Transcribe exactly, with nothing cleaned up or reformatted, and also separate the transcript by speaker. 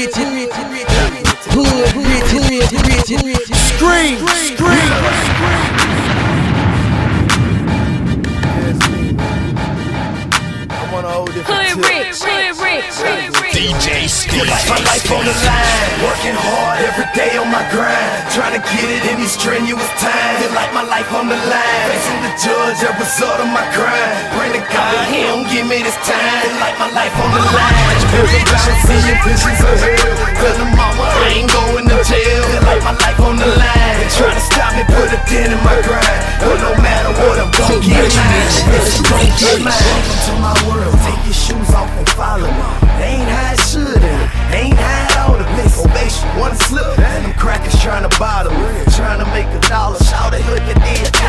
Speaker 1: rich, hood rich, hood rich, scream, scream.
Speaker 2: I'm on a whole different
Speaker 3: Hood rich, hood rich, hood rich.
Speaker 4: D J Skills.
Speaker 5: My life on the line, working hard every day on my grind, trying to get it in these strenuous times. Feel like my life on the line, facing the judge, a result of my crime. Pray to God, he don't give me this time. Feel like my life on the line. Everybody seeing visions of hell, cause the mama I ain't going to jail. Feel like my life on the line, they try to stop me, put a dent in my grind. But no matter what, I'm gon' get mine. Yes, I'm gon' get mine. Welcome to my world, take your shoes off and follow me. They ain't how it should, and they ain't how all the bliss. Ovation, wanna slip, and them crackers trying to bottle me, trying to make a dollar. Shout it, look at these.